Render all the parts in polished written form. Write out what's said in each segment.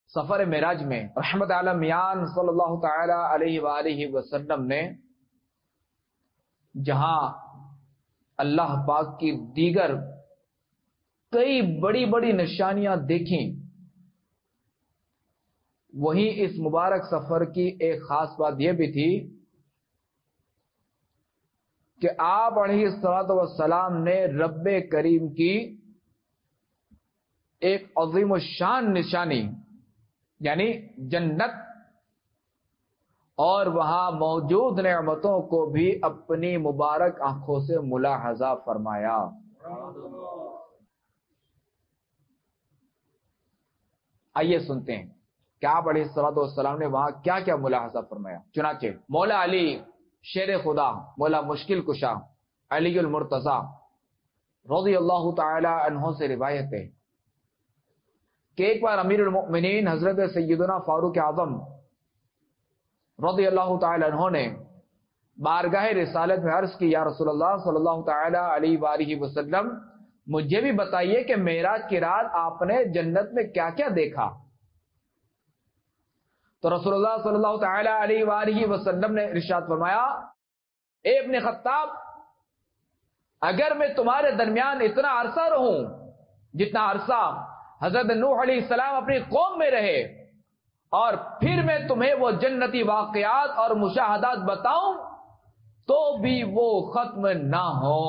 سفر معراج میں رحمت عالم میان صلی اللہ تعالی علیہ وآلہ وسلم نے جہاں اللہ پاک کی دیگر کئی بڑی بڑی نشانیاں دیکھیں، وہیں اس مبارک سفر کی ایک خاص بات یہ بھی تھی کہ آپ علیہ الصلوۃ والسلام نے رب کریم کی ایک عظیم الشان نشانی یعنی جنت اور وہاں موجود نعمتوں کو بھی اپنی مبارک آنکھوں سے ملاحظہ فرمایا۔ آئیے سنتے ہیں کہ آپ علیہ الصلوۃ والسلام نے وہاں کیا کیا ملاحظہ فرمایا۔ چنانچہ مولا علی شیر خدا، مولا مشکل کشا علی المرتضی رضی اللہ تعالی عنہ سے روایت ہے کہ ایک بار امیر المؤمنین حضرت سیدنا فاروق اعظم رضی اللہ تعالی عنہ نے بارگاہ رسالت میں عرض کی، یا رسول اللہ صلی اللہ تعالی علیہ وآلہ وسلم مجھے بھی بتائیے کہ معراج کی رات آپ نے جنت میں کیا کیا دیکھا؟ تو رسول اللہ صلی اللہ تعالی علیہ وآلہ وسلم نے ارشاد فرمایا، اے ابن خطاب، اگر میں تمہارے درمیان اتنا عرصہ رہوں جتنا عرصہ حضرت نوح علیہ السلام اپنی قوم میں رہے، اور پھر میں تمہیں وہ جنتی واقعات اور مشاہدات بتاؤں تو بھی وہ ختم نہ ہو۔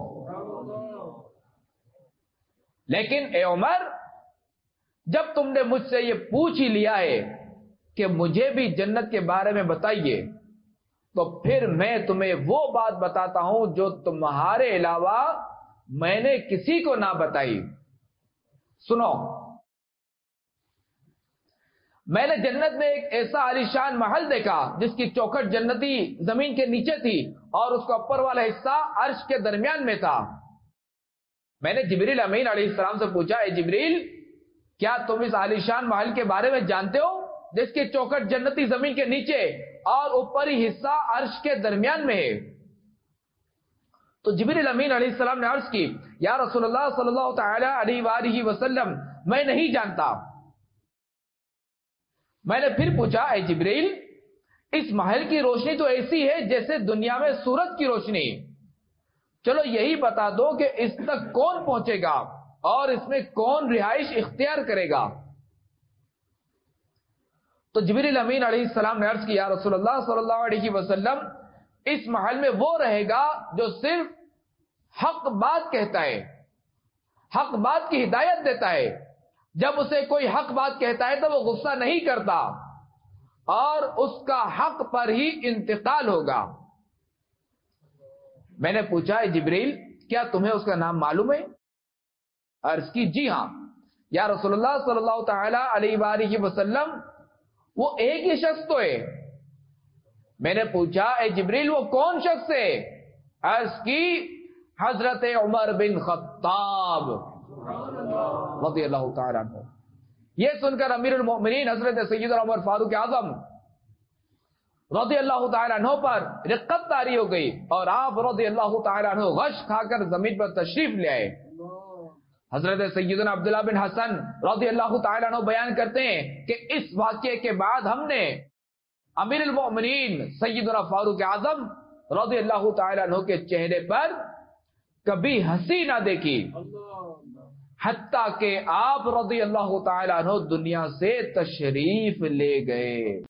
لیکن اے عمر، جب تم نے مجھ سے یہ پوچھ ہی لیا ہے کہ مجھے بھی جنت کے بارے میں بتائیے، تو پھر میں تمہیں وہ بات بتاتا ہوں جو تمہارے علاوہ میں نے کسی کو نہ بتائی۔ سنو، میں نے جنت میں ایک ایسا عالیشان محل دیکھا جس کی چوکھٹ جنتی زمین کے نیچے تھی اور اس کا اوپر والا حصہ عرش کے درمیان میں تھا۔ میں نے جبریل امین علیہ السلام سے پوچھا، اے جبریل، کیا تم اس عالیشان محل کے بارے میں جانتے ہو جس کی چوکھٹ جنتی زمین کے نیچے اور اوپری حصہ عرش کے درمیان میں ہے؟ تو جبریل امین علیہ السلام نے عرض کی، یا رسول اللہ صلی اللہ تعالی علیہ وآلہ وسلم میں نہیں جانتا۔ میں نے پھر پوچھا، اے جبریل، اس محل کی روشنی تو ایسی ہے جیسے دنیا میں سورج کی روشنی، چلو یہی بتا دو کہ اس تک کون پہنچے گا اور اس میں کون رہائش اختیار کرے گا؟ تو جبریل امین علیہ السلام نے عرض کیا، یا رسول اللہ صلی اللہ علیہ وسلم اس محل میں وہ رہے گا جو صرف حق بات کہتا ہے، حق بات کی ہدایت دیتا ہے، جب اسے کوئی حق بات کہتا ہے تو وہ غصہ نہیں کرتا اور اس کا حق پر ہی انتقال ہوگا۔ میں نے پوچھا، اے جبریل، کیا تمہیں اس کا نام معلوم ہے؟ عرض کی، جی ہاں یا رسول اللہ صلی اللہ تعالی علیہ وآلہ وسلم وہ ایک ہی شخص تو ہے۔ میں نے پوچھا، اے جبریل، وہ کون شخص ہے؟ عرض کی، حضرت عمر بن خطاب رضی اللہ تعالی عنہ۔ یہ سن کر امیر المؤمنین حضرت سیدنا عمر فاروق اعظم رضی اللہ تعالی عنہ پر رقت طاری ہو گئی اور آپ رضی اللہ تعالی عنہ غش کھا کر زمین پر تشریف لے آئے۔ حضرت سیدنا عبداللہ بن حسن رضی اللہ تعالی عنہ بیان کرتے ہیں کہ اس واقعے کے بعد ہم نے امیر المؤمنین سیدنا فاروق اعظم رضی اللہ تعالی عنہ کے چہرے پر کبھی ہنسی نہ دیکھی، حتیٰ کہ آپ رضی اللہ تعالی عنہ دنیا سے تشریف لے گئے۔